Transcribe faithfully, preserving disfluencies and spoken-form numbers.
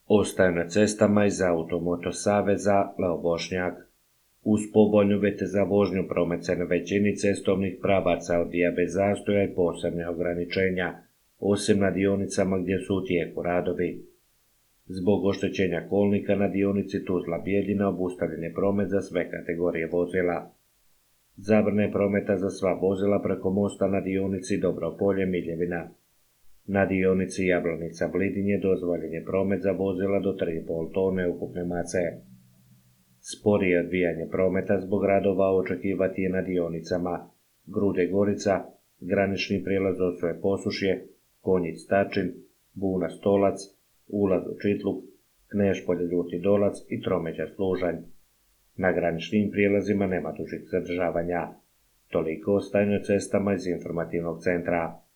Ostaju na cestama iz Automoto saveza Leo Bošnjak. Uz povoljne uvjete za vožnju promet se na većini cestovnih pravaca odvija bez zastoja i posebnih ograničenja, osim na dionicama gdje su u tijeku radovi. Zbog oštećenja kolnika na dionici Tuzla-Bijeljina obustavljen je promet za sve kategorije vozila. Zabrane prometa za sva vozila preko mosta na dionici Dobropolje-Miljevina. Na dionici Jablanica-Blidinje dozvoljen je promet za vozila do tri i pol tone ukupne mase. Sporije odvijanje prometa zbog radova očekivati je na dionicama Grude-Gorica, granični prijelaz Osoje-Posušje, Konjic-Tačin, Buna-Stolac, ulaz u Čitluk, Knešpolje-Ljuti Dolac i Tromeđa-Služanj. Na graničnim prijelazima nema dužih zadržavanja. Toliko o stanju cestama iz informativnog centra.